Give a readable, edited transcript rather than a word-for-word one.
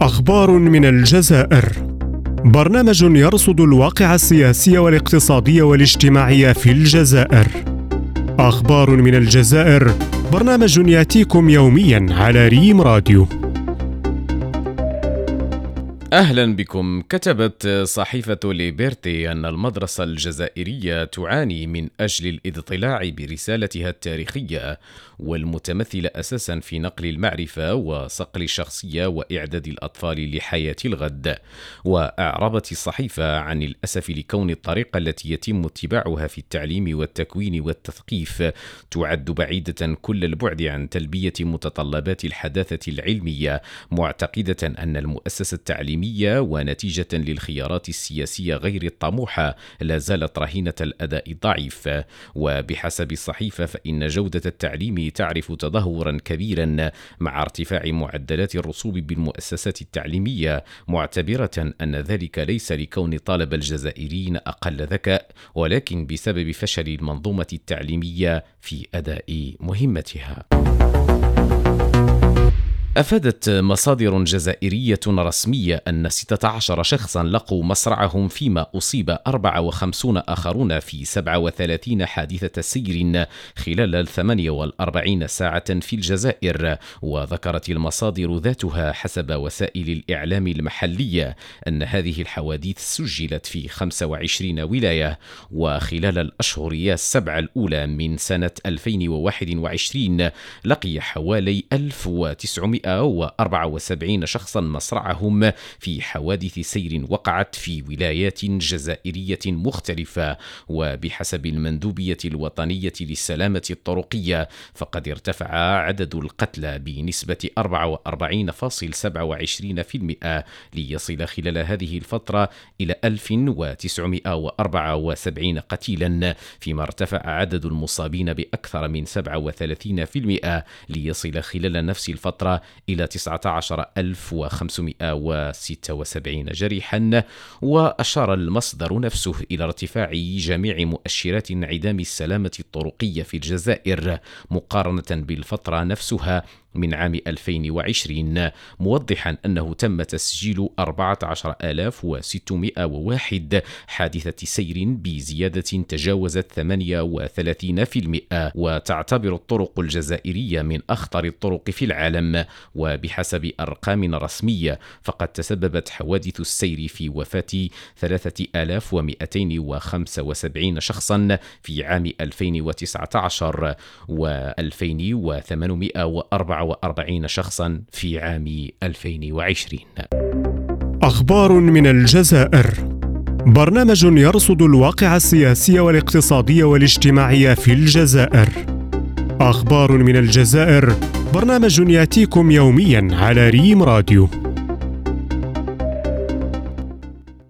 أخبار من الجزائر. برنامج يرصد الواقع السياسي والاقتصادي والاجتماعي في الجزائر. أخبار من الجزائر، برنامج يأتيكم يومياً على ريم راديو. أهلا بكم. كتبت صحيفة ليبرتي أن المدرسة الجزائرية تعاني من أجل الاضطلاع برسالتها التاريخية والمتمثلة أساسا في نقل المعرفة وصقل الشخصية وإعداد الأطفال لحياة الغد. وأعربت الصحيفة عن الأسف لكون الطريقة التي يتم اتباعها في التعليم والتكوين والتثقيف تعد بعيدة كل البعد عن تلبية متطلبات الحداثة العلمية، معتقدة أن المؤسسة التعليمية ونتيجة للخيارات السياسية غير الطموحة لا زالت رهينة الأداء الضعيف. وبحسب الصحيفة فإن جودة التعليم تعرف تدهورا كبيرا مع ارتفاع معدلات الرسوب بالمؤسسات التعليمية، معتبرة أن ذلك ليس لكون طالب الجزائريين أقل ذكاء، ولكن بسبب فشل المنظومة التعليمية في أداء مهمتها. أفادت مصادر جزائرية رسمية أن 16 شخصا لقوا مصرعهم، فيما أصيب 54 آخرون في 37 حادثة سير خلال 48 ساعة في الجزائر. وذكرت المصادر ذاتها حسب وسائل الإعلام المحلية أن هذه الحوادث سجلت في 25 ولاية، وخلال الأشهر السبع الأولى من سنة 2021 لقي حوالي 1974 شخصا مصرعهم في حوادث سير وقعت في ولايات جزائرية مختلفة. وبحسب المندوبية الوطنية للسلامة الطرقية فقد ارتفع عدد القتلى بنسبة 44.27% ليصل خلال هذه الفترة إلى 1974 قتيلا، فيما ارتفع عدد المصابين بأكثر من 37% ليصل خلال نفس الفترة إلى 19,576 جريحا. وأشار المصدر نفسه إلى ارتفاع جميع مؤشرات انعدام السلامة الطرقية في الجزائر مقارنة بالفترة نفسها من عام 2020، موضحا أنه تم تسجيل 14,601 حادثة سير بزيادة تجاوزت 38%. وتعتبر الطرق الجزائرية من أخطر الطرق في العالم، وبحسب أرقام رسمية فقد تسببت حوادث السير في وفاة 3275 شخصا في عام 2019 و2844 شخصا في عام 2020. أخبار من الجزائر. برنامج يرصد الواقع السياسي والاقتصادي والاجتماعي في الجزائر. أخبار من الجزائر، برنامج يأتيكم يوميا على ريم راديو.